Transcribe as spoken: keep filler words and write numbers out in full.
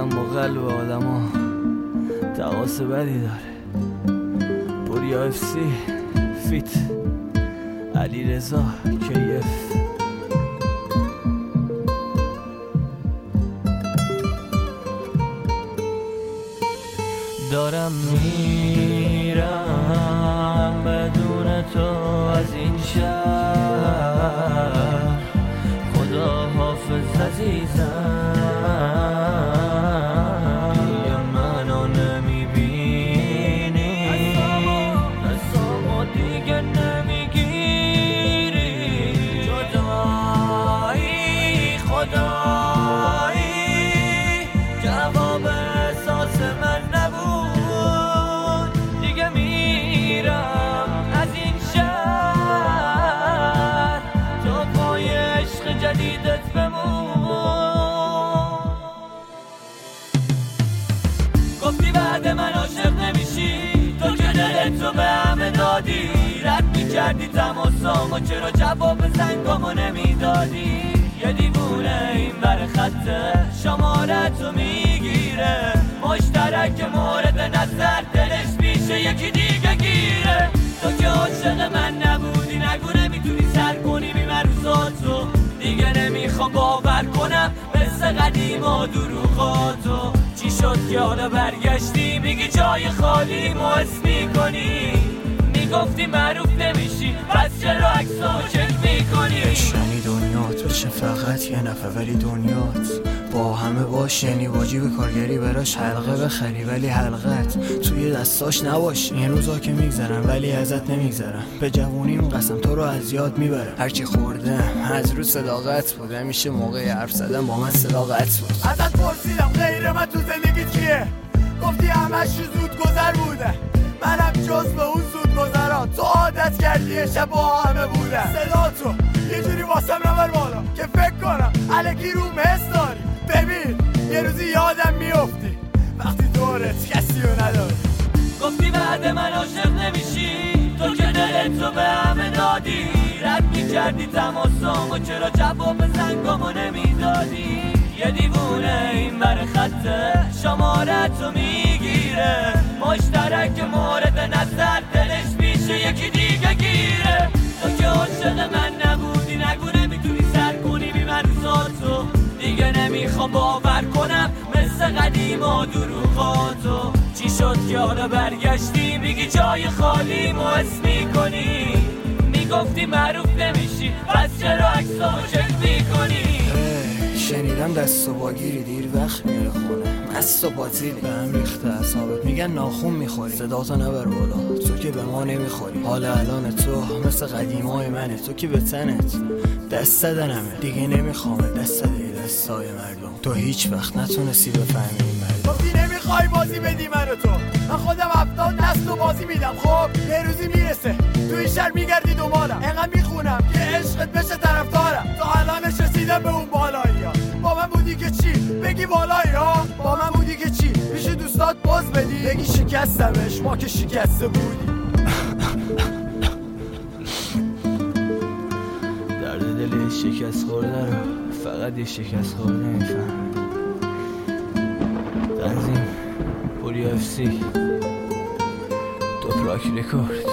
آدم با قلب آدم ها تقاس بدی داره. پوریا اف سی فیت علی رضا کیف. دارم میرم بدون تو از این شهر، خدا حافظ عزیزم. یه منو نمیبینی، دستامو دیگه نمیگیری، جدایی خدایی جواب احساس من نبود. دیگه میرم از این شهر، تو پای عشق جدیدت بمون. گفتی بعد من عاشق نمیشی، تو که دلت رو به همه دادی. رد میکردی تماسامو، چرا جواب زنگامو نمیدادی؟ یه دیوونه این بر خطه شمارتو میگیره، مشترک مورد نظر دلش میشه یکی دیگه گیره. تو که عاشق من نبودی، نگو نمیتونی سر کنی بی من روزاتو. دیگه نمیخوام باور کنم مثل قدیم و دروغاتو. چی شد که حالا برگشتی میگی جای خالی محس میکنی؟ میگفتی معروف نمیشی، پس چرا عکسامو چک میکنی؟ یعنی دنیات بشه فقط یه نفر، ولی دنیات با همه باش. یعنی واجب کارگری براش حلقه بخری ولی حلقت توی دستاش نباش. این روزا که میگذرن ولی ازت نمیگذرم، به جوونیم قسم تو رو از یاد میبرم. هرچی خوردم از رو صداقت بود، همیشه موقع حرف زدن با من صداقت بود. ازت پرسیدم غیر من تو زندگیت کیه؟ گفتی همش زود گذر بوده، منم جز به اون زود گذرات. تو عادت کردی یه شب با همه بودن، صدا تو یه جوری واسم نبر بالا که فکر کنم الکی روم حس داری. ببین یه روزی یادم میافتی وقتی دورت کسی رو نداری. گفتی بعد من عاشق نمیشی، تو که دلت رو به همه دادی. رد میکردی تماسامو، چرا جواب زنگامو نمیدادی؟ یه دیوونه این بر خطه شمارتو میگیره، مشترک مورد نظر دلش میشه یکی دیگه گیره. تو که عاشق من نبودی، نگو نمیتونی سر کنی بی من روزاتو. دیگه نمیخوام باور کنم مثل قدیم و دروغاتو. چی شد که حالا برگشتی میگی جای خالی محس میکنی؟ میگفتی معروف نمیشی، پس چرا عکسامو چک میکنی؟ شنیدم دست و باگیری دیر وقت میره خونه، مست و باطیلی به هم ریخته اعصابت، میگن ناخون میخوری صداتو نبر بالا. تو که به ما نمیخوری، حال الان تو مثل قدیمای منه. تو که به تنت دست زدنمه، دیگه نمیخوام دست زدی دستای مردم. تو هیچ وقت نتونستی بفهمی این مردم. گفتی نمیخوای بازی بدی منو تو، من خودم هفتاد دست و بازی میدم. خب یه روزی میرسه تو این شهر میگردی دنبالم، انقدر میخونم که عشقت بشه طرفدارم. تا الانش رسیدم به اون بالایی ها، با من بودی که چی بگی بالایی ها؟ با من بودی که چی میشه دوستات باز بدی بگی شکستمش، ما که شکسته بودی. درد دل شکست خورده رو فقط یه شکست خورده میفهم. تنظیم پوریا اف سی، توپراک رکورد.